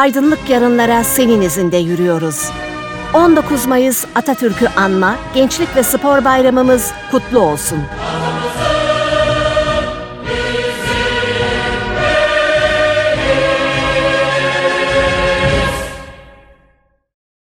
aydınlık yarınlara senin izinde yürüyoruz. 19 Mayıs Atatürk'ü anma, Gençlik ve Spor Bayramımız kutlu olsun.